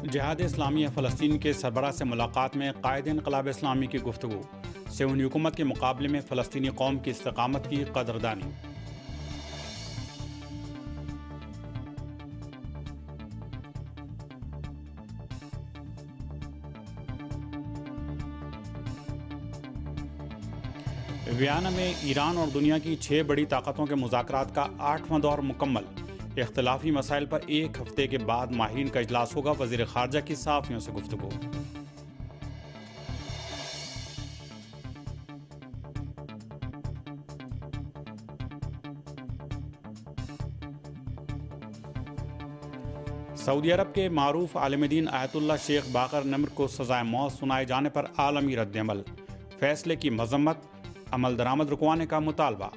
جہاد اسلامی فلسطین کے سربراہ سے ملاقات میں قائد انقلاب اسلامی کی گفتگو، صہیونی حکومت کے مقابلے میں فلسطینی قوم کی استقامت کی قدردانی۔ ویانا میں ایران اور دنیا کی 6 بڑی طاقتوں کے مذاکرات کا 8واں دور مکمل۔ اختلافی مسائل پر ایک ہفتے کے بعد ماہرین کا اجلاس ہوگا، وزیر خارجہ کی صحافیوں سے گفتگو۔ سعودی عرب کے معروف عالم دین آیت اللہ شیخ باقر نمر کو سزائے موت سنائے جانے پر عالمی رد عمل، فیصلے کی مذمت، عمل درآمد رکوانے کا مطالبہ۔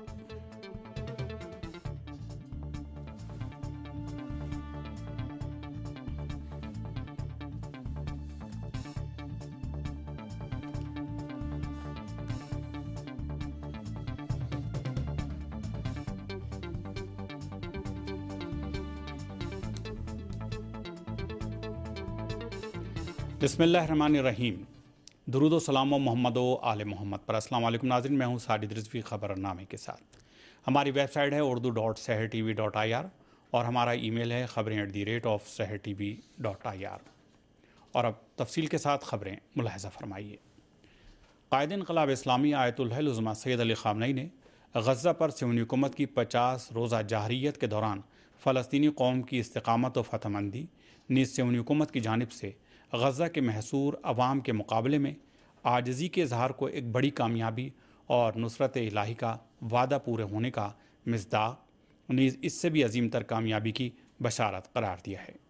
بسم اللہ الرحمن الرحیم۔ درود و سلام و محمد و آل محمد پر۔ السلام علیکم ناظرین، میں ہوں ساجد رضوی خبر نامے کے ساتھ۔ ہماری ویب سائٹ ہے urdu.sehrtv.ir اور ہمارا ای میل ہے خبریں@sehrtv.ir۔ اور اب تفصیل کے ساتھ خبریں ملاحظہ فرمائیے۔ قائد انقلاب اسلامی آیت اللہ العظمہ سید علی خامنئی نے غزہ پر صہیونی حکومت کی 50 روزہ جارحیت کے دوران فلسطینی قوم کی استقامت و فتح مندی، نیز صہیونی حکومت کی جانب سے غزہ کے محصور عوام کے مقابلے میں عاجزی کے اظہار کو ایک بڑی کامیابی اور نصرت الہی کا وعدہ پورے ہونے کا مصداق، نیز اس سے بھی عظیم تر کامیابی کی بشارت قرار دیا ہے۔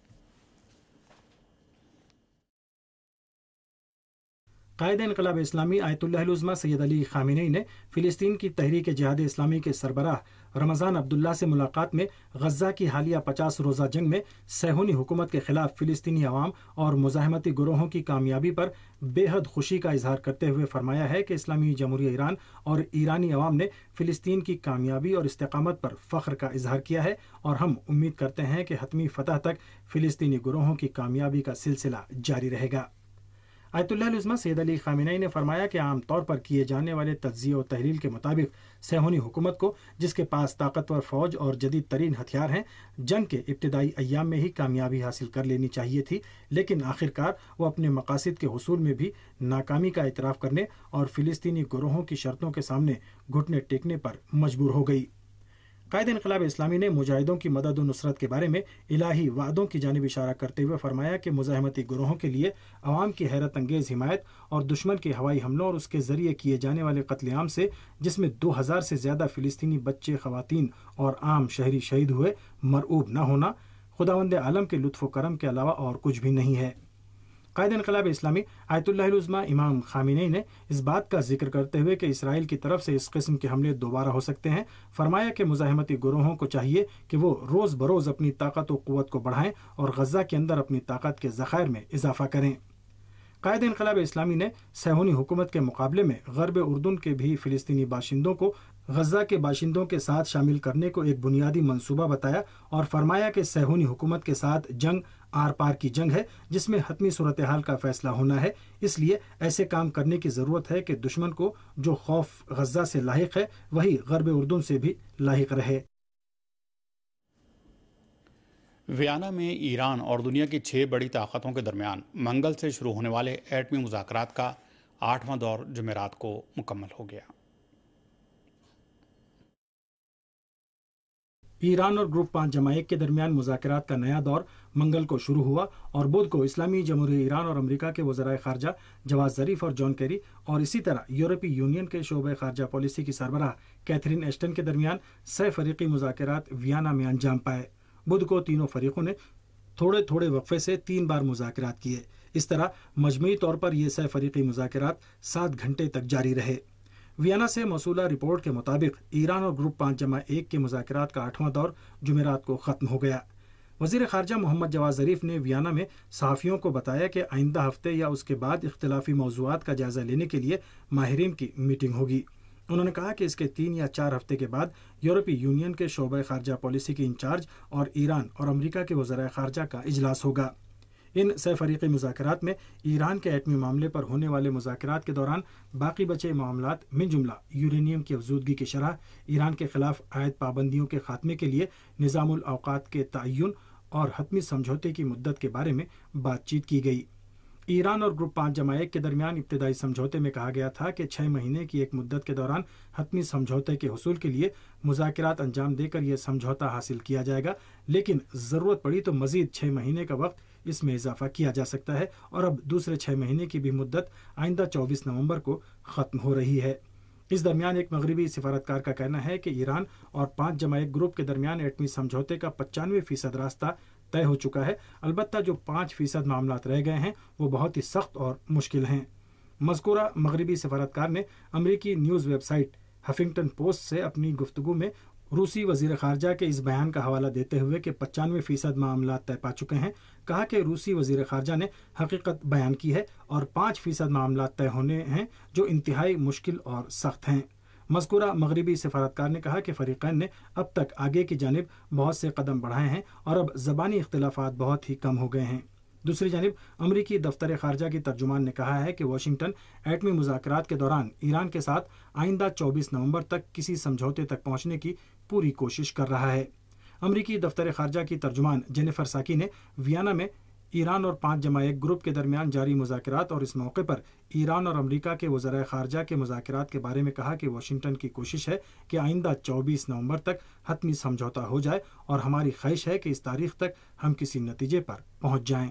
قائد انقلاب اسلامی آیت اللہ العظمہ سید علی خامنئی نے فلسطین کی تحریک جہاد اسلامی کے سربراہ رمضان عبداللہ سے ملاقات میں غزہ کی حالیہ 50 روزہ جنگ میں صہیونی حکومت کے خلاف فلسطینی عوام اور مزاحمتی گروہوں کی کامیابی پر بے حد خوشی کا اظہار کرتے ہوئے فرمایا ہے کہ اسلامی جمہوریہ ایران اور ایرانی عوام نے فلسطین کی کامیابی اور استقامت پر فخر کا اظہار کیا ہے، اور ہم امید کرتے ہیں کہ حتمی فتح تک فلسطینی گروہوں کی کامیابی کا سلسلہ جاری رہے گا۔ آیت اللہ العظمہ سید علی خامنئی نے فرمایا کہ عام طور پر کیے جانے والے تجزیے و تحلیل کے مطابق صہیونی حکومت کو، جس کے پاس طاقتور فوج اور جدید ترین ہتھیار ہیں، جنگ کے ابتدائی ایام میں ہی کامیابی حاصل کر لینی چاہیے تھی، لیکن آخرکار وہ اپنے مقاصد کے حصول میں بھی ناکامی کا اعتراف کرنے اور فلسطینی گروہوں کی شرطوں کے سامنے گھٹنے ٹیکنے پر مجبور ہو گئی۔ قائد انقلاب اسلامی نے مجاہدوں کی مدد و نصرت کے بارے میں الہی وعدوں کی جانب اشارہ کرتے ہوئے فرمایا کہ مزاحمتی گروہوں کے لیے عوام کی حیرت انگیز حمایت اور دشمن کے ہوائی حملوں اور اس کے ذریعے کیے جانے والے قتل عام سے، جس میں 2000 سے زیادہ فلسطینی بچے، خواتین اور عام شہری شہید ہوئے، مرعوب نہ ہونا خداوند عالم کے لطف و کرم کے علاوہ اور کچھ بھی نہیں ہے۔ قائد انقلاب اسلامی آیت اللہ العظمہ امام خامنئی نے اس بات کا ذکر کرتے ہوئے کہ اسرائیل کی طرف سے اس قسم کے حملے دوبارہ ہو سکتے ہیں، فرمایا کہ مزاحمتی گروہوں کو چاہیے کہ وہ روز بروز اپنی طاقت و قوت کو بڑھائیں اور غزہ کے اندر اپنی طاقت کے ذخائر میں اضافہ کریں۔ قائد انقلاب اسلامی نے صہیونی حکومت کے مقابلے میں غرب اردن کے بھی فلسطینی باشندوں کو غزہ کے باشندوں کے ساتھ شامل کرنے کو ایک بنیادی منصوبہ بتایا اور فرمایا کہ صہیونی حکومت کے ساتھ جنگ آر پار کی جنگ ہے، جس میں حتمی صورتحال کا فیصلہ ہونا ہے، اس لیے ایسے کام کرنے کی ضرورت ہے کہ دشمن کو جو خوف غزہ سے لاحق ہے وہی غرب اردن سے بھی لاحق رہے۔ ویانا میں ایران اور دنیا کی 6 بڑی طاقتوں کے درمیان منگل سے شروع ہونے والے ایٹمی مذاکرات کا 8واں دور جمعرات کو مکمل ہو گیا۔ ایران اور گروپ 5 جمع 1 کے درمیان مذاکرات کا نیا دور منگل کو شروع ہوا اور بدھ کو اسلامی جمہوریہ ایران اور امریکہ کے وزرائے خارجہ جواد ظریف اور جان کیری اور اسی طرح یورپی یونین کے شعبہ خارجہ پالیسی کی سربراہ کیتھرین ایشٹن کے درمیان 6 فریقی مذاکرات ویانا میں انجام پائے۔ بدھ کو تینوں فریقوں نے تھوڑے تھوڑے وقفے سے 3 بار مذاکرات کیے۔ اس طرح مجموعی طور پر یہ 6 فریقی مذاکرات 7 گھنٹے تک جاری رہے۔ ویانا سے موصولہ رپورٹ کے مطابق ایران اور گروپ 5 جمع 1 کے مذاکرات کا 8واں دور جمعرات کو ختم ہو گیا۔ وزیر خارجہ محمد جواد ظریف نے ویانا میں صحافیوں کو بتایا کہ آئندہ ہفتے یا اس کے بعد اختلافی موضوعات کا جائزہ لینے کے لیے ماہرین کی میٹنگ ہوگی۔ انہوں نے کہا کہ اس کے 3 یا 4 ہفتے کے بعد یورپی یونین کے شعبہ خارجہ پالیسی کے انچارج اور ایران اور امریکہ کے وزرائے خارجہ کا اجلاس ہوگا۔ ان سہ فریقی مذاکرات میں ایران کے ایٹمی معاملے پر ہونے والے مذاکرات کے دوران باقی بچے معاملات من جملہ یورینیم کی افزودگی کی شرح، ایران کے خلاف عائد پابندیوں کے خاتمے کے لیے نظام الاوقات کے تعین اور حتمی سمجھوتے کی مدت کے بارے میں بات چیت کی گئی۔ ایران اور گروپ 5 جمع 1 کے درمیان ابتدائی سمجھوتے میں کہا گیا تھا کہ 6 مہینے کی ایک مدت کے دوران حتمی سمجھوتے کے حصول کے لیے مذاکرات انجام دے کر یہ سمجھوتا حاصل کیا جائے گا، لیکن ضرورت پڑی تو مزید 6 مہینے کا وقت اس میں اضافہ کیا جا سکتا ہے، اور اب دوسرے 6 مہینے کی بھی مدت آئندہ 24 نومبر کو ختم ہو رہی ہے۔ اس درمیان ایک مغربی سفارتکار کا کہنا ہے کہ ایران اور 5 جمع 1 گروپ کے درمیان ایٹمی سمجھوتے کا 95% راستہ طے ہو چکا ہے، البتہ جو 5% معاملات رہ گئے ہیں وہ بہت ہی سخت اور مشکل ہیں۔ مذکورہ مغربی سفارتکار نے امریکی news website Huffington post سے اپنی گفتگو میں روسی وزیر خارجہ کے اس بیان کا حوالہ دیتے ہوئے کہ 95% معاملات طے پا چکے ہیں، کہا کہ روسی وزیر خارجہ نے حقیقت بیان کی ہے اور 5% معاملات طے ہونے ہیں جو انتہائی مشکل اور سخت ہیں۔ مذکورہ مغربی سفارتکار نے کہا کہ فریقین نے اب تک آگے کی جانب بہت سے قدم بڑھائے ہیں اور اب زبانی اختلافات بہت ہی کم ہو گئے ہیں۔ دوسری جانب امریکی دفتر خارجہ کی ترجمان نے کہا ہے کہ واشنگٹن ایٹمی مذاکرات کے دوران ایران کے ساتھ آئندہ 24 نومبر تک کسی سمجھوتے تک پہنچنے کی پوری کوشش کر رہا ہے۔ امریکی دفتر خارجہ کی ترجمان جینیفر ساکی نے ویانا میں ایران اور 5 جمع 1 گروپ کے درمیان جاری مذاکرات اور اس موقع پر ایران اور امریکہ کے وزرائے خارجہ کے مذاکرات کے بارے میں کہا کہ واشنگٹن کی کوشش ہے کہ آئندہ 24 نومبر تک حتمی سمجھوتا ہو جائے اور ہماری خواہش ہے کہ اس تاریخ تک ہم کسی نتیجے پر پہنچ جائیں۔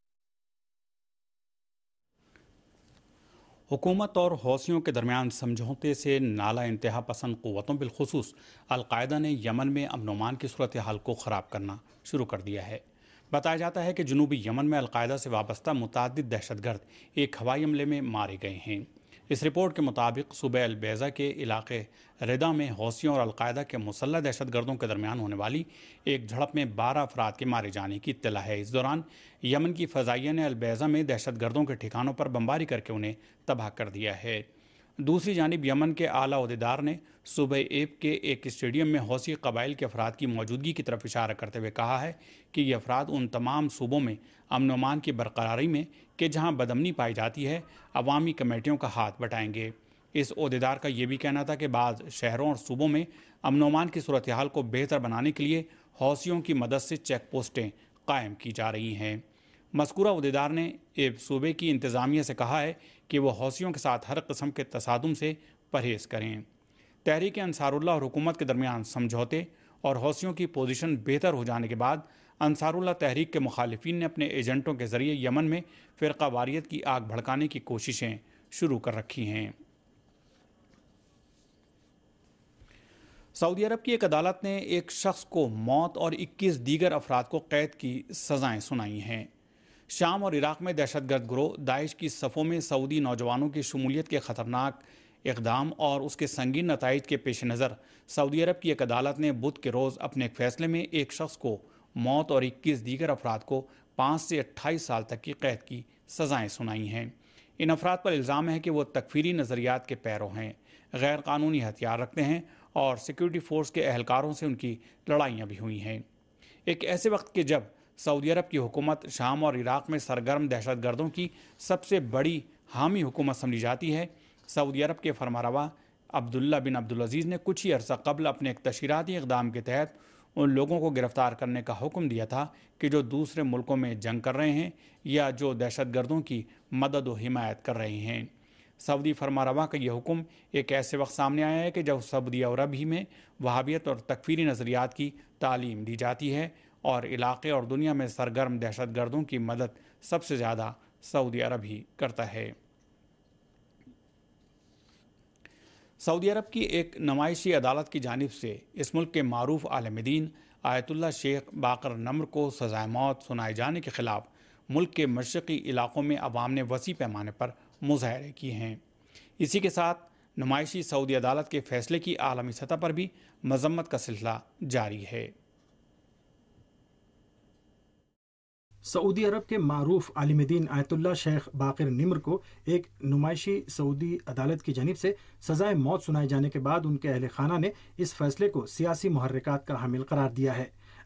حکومت اور حوثیوں کے درمیان سمجھوتے سے نالا انتہا پسند قوتوں بالخصوص القاعدہ نے یمن میں امن و امان کی صورتحال کو خراب کرنا شروع کر دیا ہے۔ بتایا جاتا ہے کہ جنوبی یمن میں القاعدہ سے وابستہ متعدد دہشت گرد ایک ہوائی حملے میں مارے گئے ہیں۔ اس رپورٹ کے مطابق صوبہ البیضہ کے علاقے ردا میں حوثیوں اور القاعدہ کے مسلح دہشت گردوں کے درمیان ہونے والی ایک جھڑپ میں 12 افراد کے مارے جانے کی اطلاع ہے۔ اس دوران یمن کی فضائیہ نے البیضہ میں دہشت گردوں کے ٹھکانوں پر بمباری کر کے انہیں تباہ کر دیا ہے۔ دوسری جانب یمن کے اعلیٰ عہدیدار نے صوبہ ایب کے ایک اسٹیڈیم میں حوثی قبائل کے افراد کی موجودگی کی طرف اشارہ کرتے ہوئے کہا ہے کہ یہ افراد ان تمام صوبوں میں امن و امان کی برقراری میں کہ جہاں بدامنی پائی جاتی ہے عوامی کمیٹیوں کا ہاتھ بٹائیں گے۔ اس عہدیدار کا یہ بھی کہنا تھا کہ بعض شہروں اور صوبوں میں امن و امان کی صورتحال کو بہتر بنانے کے لیے حوثیوں کی مدد سے چیک پوسٹیں قائم کی جا رہی ہیں۔ مذکورہ عہدیدار نے ایب صوبے کی انتظامیہ سے کہا ہے کہ وہ حوثیوں کے ساتھ ہر قسم کے تصادم سے پرہیز کریں۔ تحریک انصار اللہ اور حکومت کے درمیان سمجھوتے اور حوثیوں کی پوزیشن بہتر ہو جانے کے بعد انصار اللہ تحریک کے مخالفین نے اپنے ایجنٹوں کے ذریعے یمن میں فرقہ واریت کی آگ بھڑکانے کی کوششیں شروع کر رکھی ہیں۔ سعودی عرب کی ایک عدالت نے ایک شخص کو موت اور 21 دیگر افراد کو قید کی سزائیں سنائی ہیں۔ شام اور عراق میں دہشت گرد گروہ داعش کی صفوں میں سعودی نوجوانوں کی شمولیت کے خطرناک اقدام اور اس کے سنگین نتائج کے پیش نظر سعودی عرب کی ایک عدالت نے بدھ کے روز اپنے ایک فیصلے میں ایک شخص کو موت اور 21 دیگر افراد کو 5 سے 28 سال تک کی قید کی سزائیں سنائی ہیں۔ ان افراد پر الزام ہے کہ وہ تکفیری نظریات کے پیرو ہیں، غیر قانونی ہتھیار رکھتے ہیں اور سیکورٹی فورس کے اہلکاروں سے ان کی لڑائیاں بھی ہوئی ہیں۔ ایک ایسے وقت کہ جب سعودی عرب کی حکومت شام اور عراق میں سرگرم دہشت گردوں کی سب سے بڑی حامی حکومت سمجھی جاتی ہے، سعودی عرب کے فرمانروا عبداللہ بن عبدالعزیز نے کچھ ہی عرصہ قبل اپنے ایک تشہیراتی اقدام کے تحت ان لوگوں کو گرفتار کرنے کا حکم دیا تھا کہ جو دوسرے ملکوں میں جنگ کر رہے ہیں یا جو دہشت گردوں کی مدد و حمایت کر رہے ہیں۔ سعودی فرمانروا کا یہ حکم ایک ایسے وقت سامنے آیا ہے کہ جب سعودی عرب ہی میں وہابیت اور تکفیری نظریات کی تعلیم دی جاتی ہے اور علاقے اور دنیا میں سرگرم دہشت گردوں کی مدد سب سے زیادہ سعودی عرب ہی کرتا ہے۔ سعودی عرب کی ایک نمائشی عدالت کی جانب سے اس ملک کے معروف عالم دین آیت اللہ شیخ باقر نمر کو سزائے موت سنائے جانے کے خلاف ملک کے مشرقی علاقوں میں عوام نے وسیع پیمانے پر مظاہرے کیے ہیں۔ اسی کے ساتھ نمائشی سعودی عدالت کے فیصلے کی عالمی سطح پر بھی مذمت کا سلسلہ جاری ہے۔ سعودی عرب کے معروف عالم دین آیت اللہ شیخ باقر نمر کو ایک نمائشی سعودی عدالت کی جانب سے سزائے موت سنائے جانے کے بعد ان کے اہل خانہ نے اس فیصلے کو سیاسی محرکات کا حامل قرار دیا ہے۔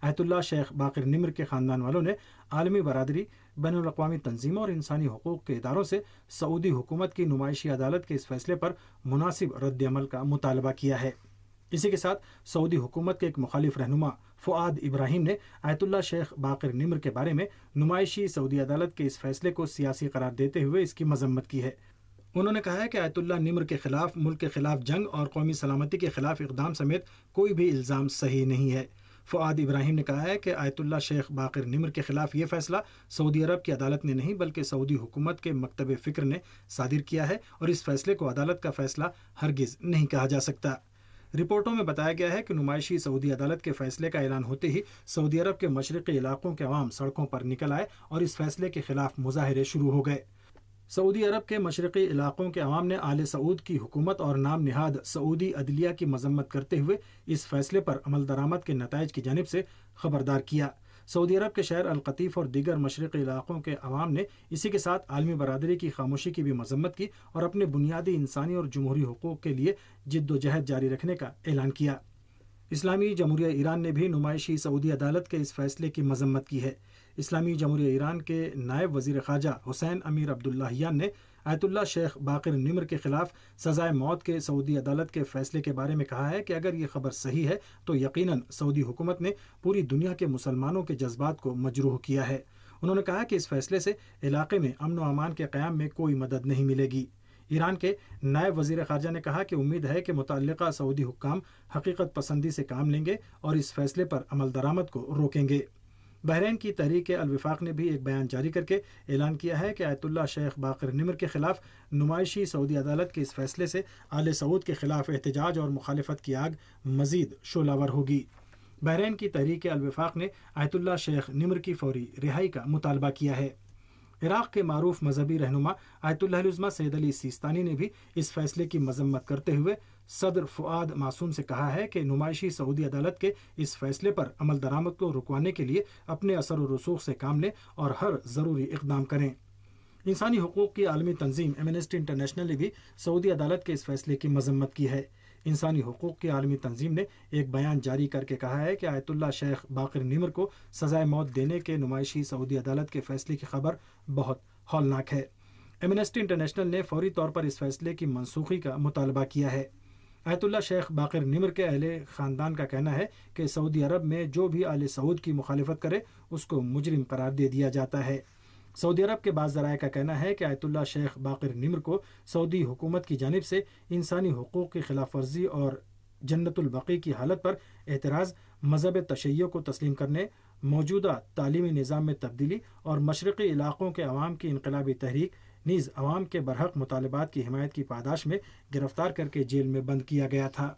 آیت اللہ شیخ باقر نمر کے خاندان والوں نے عالمی برادری، بین الاقوامی تنظیموں اور انسانی حقوق کے اداروں سے سعودی حکومت کی نمائشی عدالت کے اس فیصلے پر مناسب رد عمل کا مطالبہ کیا ہے۔ اسی کے ساتھ سعودی حکومت کے ایک مخالف رہنما فؤاد ابراہیم نے آیت اللہ شیخ باقر نمر کے بارے میں نمائشی سعودی عدالت کے اس فیصلے کو سیاسی قرار دیتے ہوئے اس کی مذمت کی ہے۔ انہوں نے کہا ہے کہ آیت اللہ نمر کے خلاف ملک کے خلاف جنگ اور قومی سلامتی کے خلاف اقدام سمیت کوئی بھی الزام صحیح نہیں ہے۔ فؤاد ابراہیم نے کہا ہے کہ آیت اللہ شیخ باقر نمر کے خلاف یہ فیصلہ سعودی عرب کی عدالت نے نہیں بلکہ سعودی حکومت کے مکتب فکر نے صادر کیا ہے اور اس فیصلے کو عدالت کا فیصلہ ہرگز نہیں کہا جا سکتا۔ رپورٹوں میں بتایا گیا ہے کہ نمائشی سعودی عدالت کے فیصلے کا اعلان ہوتے ہی سعودی عرب کے مشرقی علاقوں کے عوام سڑکوں پر نکل آئے اور اس فیصلے کے خلاف مظاہرے شروع ہو گئے۔ سعودی عرب کے مشرقی علاقوں کے عوام نے آل سعود کی حکومت اور نام نہاد سعودی عدلیہ کی مذمت کرتے ہوئے اس فیصلے پر عمل درآمد کے نتائج کی جانب سے خبردار کیا۔ سعودی عرب کے شہر القطیف اور دیگر مشرقی علاقوں کے عوام نے اسی کے ساتھ عالمی برادری کی خاموشی کی بھی مذمت کی اور اپنے بنیادی انسانی اور جمہوری حقوق کے لیے جد و جہد جاری رکھنے کا اعلان کیا۔ اسلامی جمہوریہ ایران نے بھی نمائشی سعودی عدالت کے اس فیصلے کی مذمت کی ہے۔ اسلامی جمہوریہ ایران کے نائب وزیر خارجہ حسین امیر عبداللہیان نے آیت اللہ شیخ باقر نمر کے خلاف سزائے موت کے سعودی عدالت کے فیصلے کے بارے میں کہا ہے کہ اگر یہ خبر صحیح ہے تو یقیناً سعودی حکومت نے پوری دنیا کے مسلمانوں کے جذبات کو مجروح کیا ہے۔ انہوں نے کہا کہ اس فیصلے سے علاقے میں امن و امان کے قیام میں کوئی مدد نہیں ملے گی۔ ایران کے نائب وزیر خارجہ نے کہا کہ امید ہے کہ متعلقہ سعودی حکام حقیقت پسندی سے کام لیں گے اور اس فیصلے پر عمل درآمد کو روکیں گے۔ بحرین کی تحریک الوفاق نے بھی ایک بیان جاری کر کے اعلان کیا ہے کہ آیت اللہ شیخ باقر نمر کے خلاف نمائشی سعودی عدالت کے اس فیصلے سے آل سعود کے خلاف احتجاج اور مخالفت کی آگ مزید شعلہ ور ہوگی۔ بحرین کی تحریک الوفاق نے آیت اللہ شیخ نمر کی فوری رہائی کا مطالبہ کیا ہے۔ عراق کے معروف مذہبی رہنما آیت اللہ العظمہ سید علی سیستانی نے بھی اس فیصلے کی مذمت کرتے ہوئے صدر فؤاد معصوم سے کہا ہے کہ نمائشی سعودی عدالت کے اس فیصلے پر عمل درآمد کو رکوانے کے لیے اپنے اثر و رسوخ سے کام لیں اور ہر ضروری اقدام کریں۔ انسانی حقوق کی عالمی تنظیم ایمنسٹی انٹرنیشنل نے بھی سعودی عدالت کے اس فیصلے کی مذمت کی ہے۔ انسانی حقوق کی عالمی تنظیم نے ایک بیان جاری کر کے کہا ہے کہ آیت اللہ شیخ باقر نمر کو سزائے موت دینے کے نمائشی سعودی عدالت کے فیصلے کی خبر بہت ہولناک ہے۔ ایمنسٹی انٹرنیشنل نے فوری طور پر اس فیصلے کی منسوخی کا مطالبہ کیا ہے۔ آیت اللہ شیخ باقر نمر کے اہل خاندان کا کہنا ہے کہ سعودی عرب میں جو بھی آل سعود کی مخالفت کرے اس کو مجرم قرار دے دیا جاتا ہے۔ سعودی عرب کے بعض ذرائع کا کہنا ہے کہ آیت اللہ شیخ باقر نمر کو سعودی حکومت کی جانب سے انسانی حقوق کی خلاف ورزی اور جنت البقیع کی حالت پر اعتراض، مذہب تشیع کو تسلیم کرنے، موجودہ تعلیمی نظام میں تبدیلی اور مشرقی علاقوں کے عوام کی انقلابی تحریک نیز عوام کے برحق مطالبات کی حمایت کی پاداش میں گرفتار کر کے جیل میں بند کیا گیا تھا۔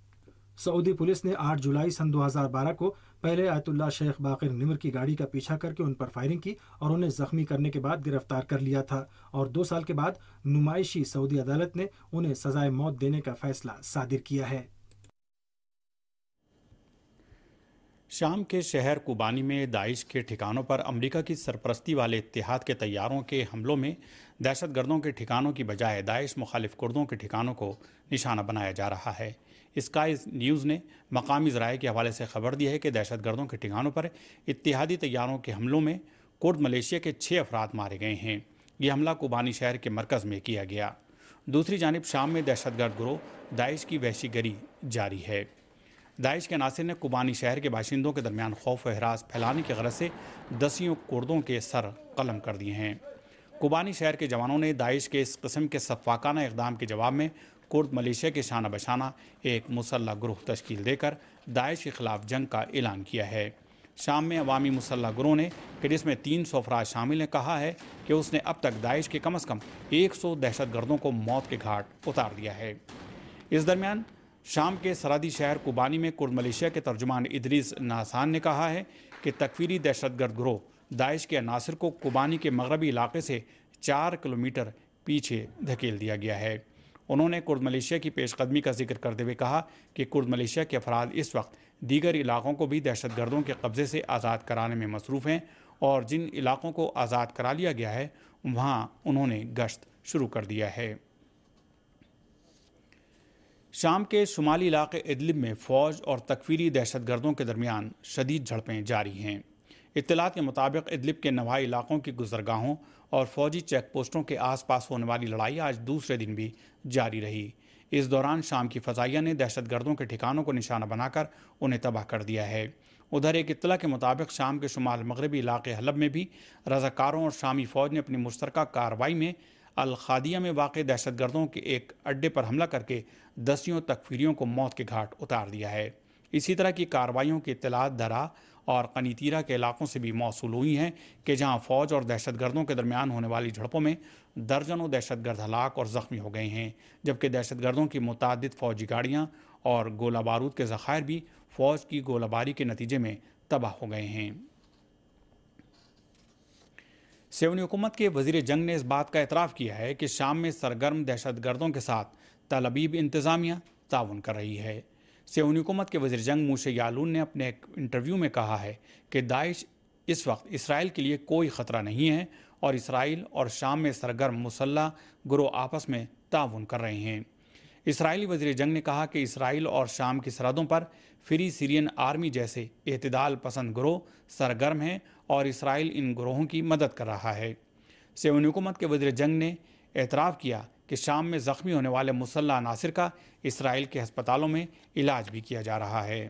سعودی پولیس نے 8 جولائی سن 2012 کو پہلے آیت اللہ شیخ باقر نمر کی گاڑی کا پیچھا کر کے ان پر فائرنگ کی اور انہیں زخمی کرنے کے بعد گرفتار کر لیا تھا اور 2 سال کے بعد نمائشی سعودی عدالت نے انہیں سزائے موت دینے کا فیصلہ صادر کیا ہے۔ شام کے شہر کوبانی میں داعش کے ٹھکانوں پر امریکہ کی سرپرستی والے اتحاد کے طیاروں کے حملوں میں دہشت گردوں کے ٹھکانوں کی بجائے داعش مخالف کردوں کے ٹھکانوں کو نشانہ بنایا جا رہا ہے۔ اسکائی نیوز نے مقامی ذرائع کے حوالے سے خبر دی ہے کہ دہشت گردوں کے ٹھکانوں پر اتحادی طیاروں کے حملوں میں کرد ملیشیا کے 6 افراد مارے گئے ہیں۔ یہ حملہ کوبانی شہر کے مرکز میں کیا گیا۔ دوسری جانب شام میں دہشت گرد گروہ داعش کی وحشی گری جاری ہے۔ داعش کے عناصر نے کوبانی شہر کے باشندوں کے درمیان خوف و ہراس پھیلانے کی غرض سے دسیوں کردوں کے سر قلم کر دیے ہیں۔ کوبانی شہر کے جوانوں نے داعش کے اس قسم کے سفاکانہ اقدام کے جواب میں کرد ملیشیا کے شانہ بشانہ ایک مسلح گروہ تشکیل دے کر داعش کے خلاف جنگ کا اعلان کیا ہے۔ شام میں عوامی مسلح گروہ نے کہ جس میں 300 افراد شامل ہیں کہا ہے کہ اس نے اب تک داعش کے کم از کم 100 دہشت گردوں کو موت کے گھاٹ اتار دیا ہے۔ اس درمیان شام کے سرحدی شہر کوبانی میں کرد ملیشیا کے ترجمان ادریس ناسان نے کہا ہے کہ تکفیری دہشت گرد گروہ داعش کے عناصر کو کوبانی کے مغربی علاقے سے 4 کلومیٹر پیچھے دھکیل دیا گیا ہے۔ انہوں نے کرد ملیشیا کی پیش قدمی کا ذکر کرتے ہوئے کہا کہ کرد ملیشیا کے افراد اس وقت دیگر علاقوں کو بھی دہشت گردوں کے قبضے سے آزاد کرانے میں مصروف ہیں اور جن علاقوں کو آزاد کرا لیا گیا ہے وہاں انہوں نے گشت شروع کر دیا ہے۔ شام کے شمالی علاقے ادلب میں فوج اور تکفیری دہشت گردوں کے درمیان شدید جھڑپیں جاری ہیں۔ اطلاعات کے مطابق ادلب کے نواحی علاقوں کی گزرگاہوں اور فوجی چیک پوسٹوں کے آس پاس ہونے والی لڑائی آج دوسرے دن بھی جاری رہی۔ اس دوران شام کی فضائیہ نے دہشت گردوں کے ٹھکانوں کو نشانہ بنا کر انہیں تباہ کر دیا ہے۔ ادھر ایک اطلاع کے مطابق شام کے شمال مغربی علاقے حلب میں بھی رضاکاروں اور شامی فوج نے اپنی مشترکہ کارروائی میں الخادیہ میں واقع دہشت گردوں کے ایک اڈے پر حملہ کر کے دسیوں تکفیریوں کو موت کے گھاٹ اتار دیا ہے۔ اسی طرح کی کارروائیوں کی اطلاعات درا اور قنیطیرہ کے علاقوں سے بھی موصول ہوئی ہیں کہ جہاں فوج اور دہشت گردوں کے درمیان ہونے والی جھڑپوں میں درجنوں دہشت گرد ہلاک اور زخمی ہو گئے ہیں، جبکہ دہشت گردوں کی متعدد فوجی گاڑیاں اور گولہ بارود کے ذخائر بھی فوج کی گولہ باری کے نتیجے میں تباہ ہو گئے ہیں۔ سیونی حکومت کے وزیر جنگ نے اس بات کا اعتراف کیا ہے کہ شام میں سرگرم دہشت گردوں کے ساتھ تل ابیب انتظامیہ تعاون کر رہی ہے۔ سیونی حکومت کے وزیر جنگ موشے یعلون نے اپنے ایک انٹرویو میں کہا ہے کہ داعش اس وقت اسرائیل کے لیے کوئی خطرہ نہیں ہے اور اسرائیل اور شام میں سرگرم مسلح گروہ آپس میں تعاون کر رہے ہیں۔ اسرائیلی وزیر جنگ نے کہا کہ اسرائیل اور شام کی سرحدوں پر فری سیرین آرمی جیسے اعتدال پسند گروہ سرگرم ہیں اور اسرائیل ان گروہوں کی مدد کر رہا ہے۔ سیونی حکومت کے وزیر جنگ نے اعتراف کیا کہ شام میں زخمی ہونے والے مسلح عناصر کا اسرائیل کے ہسپتالوں میں علاج بھی کیا جا رہا ہے۔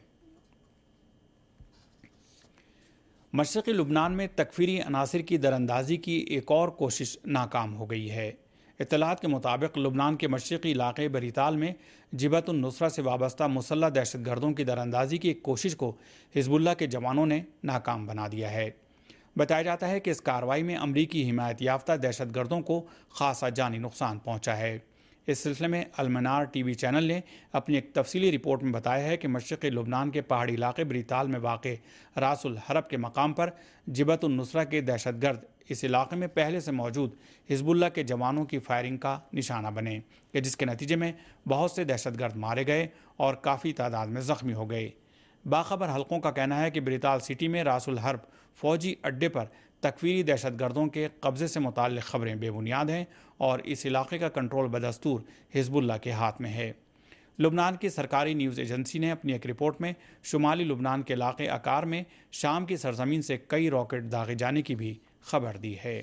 مشرقی لبنان میں تکفیری عناصر کی دراندازی کی ایک اور کوشش ناکام ہو گئی ہے۔ اطلاعات کے مطابق لبنان کے مشرقی علاقے بریتال میں جبہت النصرہ سے وابستہ مسلح دہشت گردوں کی دراندازی کی ایک کوشش کو حزب اللہ کے جوانوں نے ناکام بنا دیا ہے۔ بتایا جاتا ہے کہ اس کارروائی میں امریکی حمایت یافتہ دہشت گردوں کو خاصا جانی نقصان پہنچا ہے۔ اس سلسلے میں المنار ٹی وی چینل نے اپنی ایک تفصیلی رپورٹ میں بتایا ہے کہ مشرقی لبنان کے پہاڑی علاقے بریتال میں واقع راس الحرب کے مقام پر جبہت النصرہ کے دہشت گرد اس علاقے میں پہلے سے موجود حزب اللہ کے جوانوں کی فائرنگ کا نشانہ بنے کہ جس کے نتیجے میں بہت سے دہشت گرد مارے گئے اور کافی تعداد میں زخمی ہو گئے۔ باخبر حلقوں کا کہنا ہے کہ بریتال سٹی میں راس الحرب فوجی اڈے پر تکفیری دہشت گردوں کے قبضے سے متعلق خبریں بے بنیاد ہیں اور اس علاقے کا کنٹرول بدستور حزب اللہ کے ہاتھ میں ہے۔ لبنان کی سرکاری نیوز ایجنسی نے اپنی ایک رپورٹ میں شمالی لبنان کے علاقے اکار میں شام کی سرزمین سے کئی راکٹ داغے جانے کی بھی خبر دی ہے۔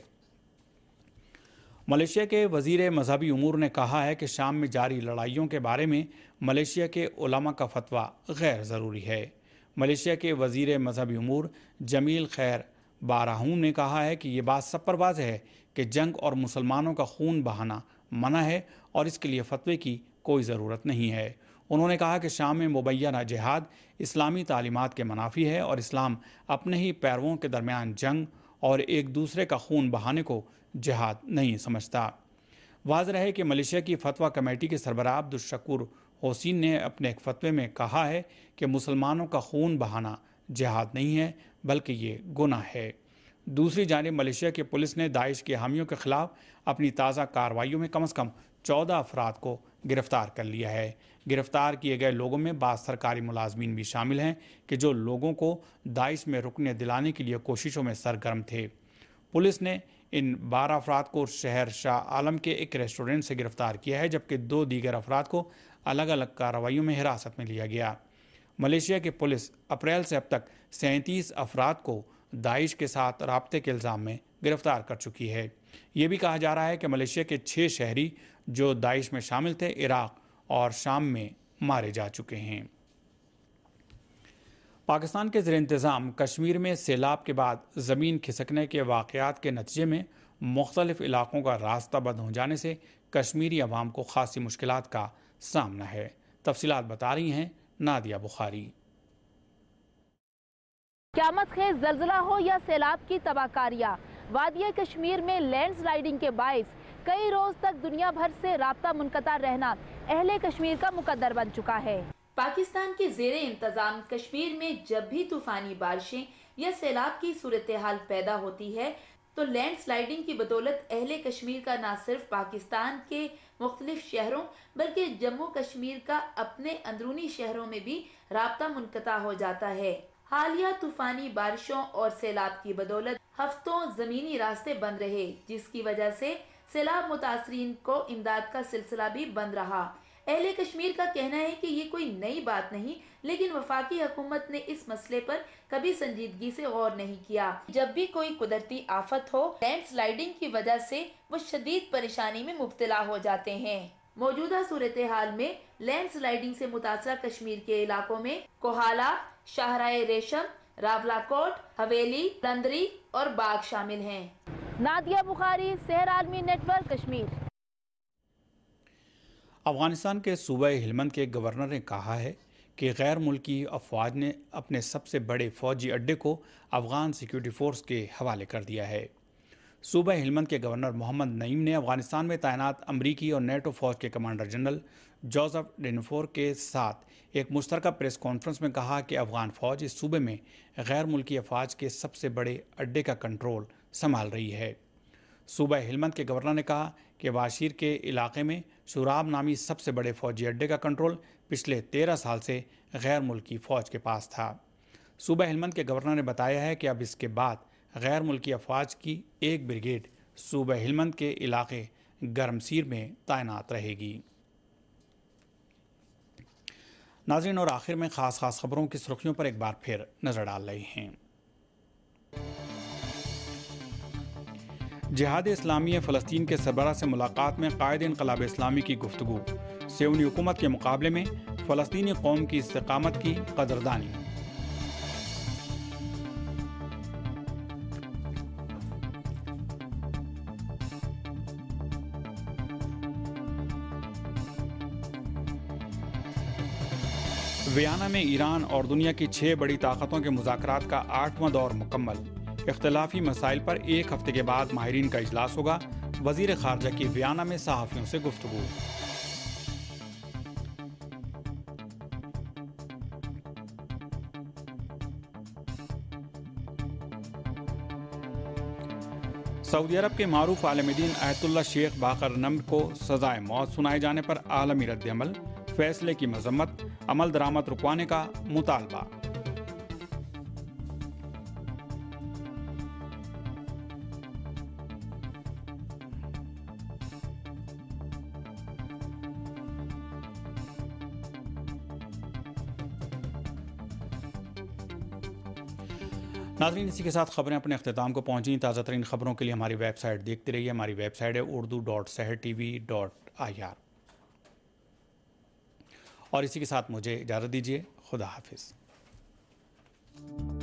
ملیشیا کے وزیر مذہبی امور نے کہا ہے کہ شام میں جاری لڑائیوں کے بارے میں ملیشیا کے علماء کا فتویٰ غیر ضروری ہے۔ ملیشیا کے وزیر مذہبی امور جمیل خیر باراہون نے کہا ہے کہ یہ بات سب پر واضح ہے کہ جنگ اور مسلمانوں کا خون بہانا منع ہے اور اس کے لیے فتوے کی کوئی ضرورت نہیں ہے۔ انہوں نے کہا کہ شام میں مبینہ جہاد اسلامی تعلیمات کے منافی ہے اور اسلام اپنے ہی پیرووں کے درمیان جنگ اور ایک دوسرے کا خون بہانے کو جہاد نہیں سمجھتا۔ واضح ہے کہ ملیشیا کی فتویٰ کمیٹی کے سربراہ عبدالشکور حسین نے اپنے ایک فتوے میں کہا ہے کہ مسلمانوں کا خون بہانا جہاد نہیں ہے بلکہ یہ گناہ ہے۔ دوسری جانب ملیشیا کی پولیس نے داعش کے حامیوں کے خلاف اپنی تازہ کارروائیوں میں کم از کم 14 افراد کو گرفتار کر لیا ہے۔ گرفتار کیے گئے لوگوں میں بعض سرکاری ملازمین بھی شامل ہیں کہ جو لوگوں کو داعش میں رکنے دلانے کے لیے کوششوں میں سرگرم تھے۔ پولیس نے ان 12 افراد کو شہر شاہ عالم کے ایک ریسٹورنٹ سے گرفتار کیا ہے جبکہ 2 دیگر افراد کو الگ الگ کارروائیوں میں حراست میں لیا گیا۔ ملیشیا کی پولیس اپریل سے اب تک 37 افراد کو داعش کے ساتھ رابطے کے الزام میں گرفتار کر چکی ہے۔ یہ بھی کہا جا رہا ہے کہ ملیشیا کے 6 شہری جو داعش میں شامل تھے عراق اور شام میں مارے جا چکے ہیں۔ پاکستان کے زیر انتظام کشمیر میں سیلاب کے بعد زمین کھسکنے کے واقعات کے نتیجے میں مختلف علاقوں کا راستہ بند ہو جانے سے کشمیری عوام کو خاصی مشکلات کا سامنا ہے۔ تفصیلات بتا رہی ہیں نادیہ بخاری۔ قیامت خیز زلزلہ ہو یا سیلاب کی تباہ کاریاں، وادی کشمیر میں لینڈ سلائیڈنگ کے باعث کئی روز تک دنیا بھر سے رابطہ منقطع رہنا اہل کشمیر کا مقدر بن چکا ہے۔ پاکستان کے زیر انتظام کشمیر میں جب بھی طوفانی بارشیں یا سیلاب کی صورتحال پیدا ہوتی ہے تو لینڈ سلائیڈنگ کی بدولت اہل کشمیر کا نہ صرف پاکستان کے مختلف شہروں بلکہ جموں کشمیر کا اپنے اندرونی شہروں میں بھی رابطہ منقطع ہو جاتا ہے۔ حالیہ طوفانی بارشوں اور سیلاب کی بدولت ہفتوں زمینی راستے بند رہے جس کی وجہ سے سیلاب متاثرین کو امداد کا سلسلہ بھی بند رہا۔ اہل کشمیر کا کہنا ہے کہ یہ کوئی نئی بات نہیں، لیکن وفاقی حکومت نے اس مسئلے پر کبھی سنجیدگی سے غور نہیں کیا۔ جب بھی کوئی قدرتی آفت ہو، لینڈ سلائیڈنگ کی وجہ سے وہ شدید پریشانی میں مبتلا ہو جاتے ہیں۔ موجودہ صورتحال میں لینڈ سلائیڈنگ سے متاثرہ کشمیر کے علاقوں میں کوہالہ، شاہراہ ریشم، راولا کوٹ، حویلی، تندری اور باغ شامل ہیں۔ نادیہ بخاری، سحر عالمی نیٹ ورک، کشمیر۔ افغانستان کے صوبہ ہلمند کے گورنر نے کہا ہے کہ غیر ملکی افواج نے اپنے سب سے بڑے فوجی اڈے کو افغان سیکیورٹی فورس کے حوالے کر دیا ہے۔ صوبہ ہلمند کے گورنر محمد نعیم نے افغانستان میں تعینات امریکی اور نیٹو فوج کے کمانڈر جنرل جوزف ڈینفور کے ساتھ ایک مشترکہ پریس کانفرنس میں کہا کہ افغان فوج اس صوبے میں غیر ملکی افواج کے سب سے بڑے اڈے کا کنٹرول سنبھال رہی ہے۔ صوبہ ہلمند کے گورنر نے کہا کہ باشیر کے علاقے میں شوراب نامی سب سے بڑے فوجی اڈے کا کنٹرول پچھلے 13 سال سے غیر ملکی فوج کے پاس تھا۔ صوبہ ہلمند کے گورنر نے بتایا ہے کہ اب اس کے بعد غیر ملکی افواج کی ایک بریگیڈ صوبہ ہلمند کے علاقے گرمسیر میں تعینات رہے گی۔ ناظرین، اور آخر میں خاص خبروں کی سرخیوں پر ایک بار پھر نظر ڈال رہے ہیں۔ جہاد اسلامی فلسطین کے سربراہ سے ملاقات میں قائد انقلاب اسلامی کی گفتگو، سیونی حکومت کے مقابلے میں فلسطینی قوم کی استقامت کی قدردانی۔ ویانا میں ایران اور دنیا کی 6 بڑی طاقتوں کے مذاکرات کا 8واں دور مکمل، اختلافی مسائل پر ایک ہفتے کے بعد ماہرین کا اجلاس ہوگا، وزیر خارجہ کی ویانا میں صحافیوں سے گفتگو۔ سعودی عرب کے معروف عالم دین آیت اللہ شیخ باقر نمر کو سزائے موت سنائے جانے پر عالمی رد عمل، فیصلے کی مذمت، عمل درآمد رکوانے کا مطالبہ۔ ناظرین، اسی کے ساتھ خبریں اپنے اختتام کو پہنچیں۔ تازہ ترین خبروں کے لیے ہماری ویب سائٹ دیکھتے رہیے۔ ہماری ویب سائٹ ہے urdu.sehrtv.ir۔ اور اسی کے ساتھ مجھے اجازت دیجیے۔ خدا حافظ۔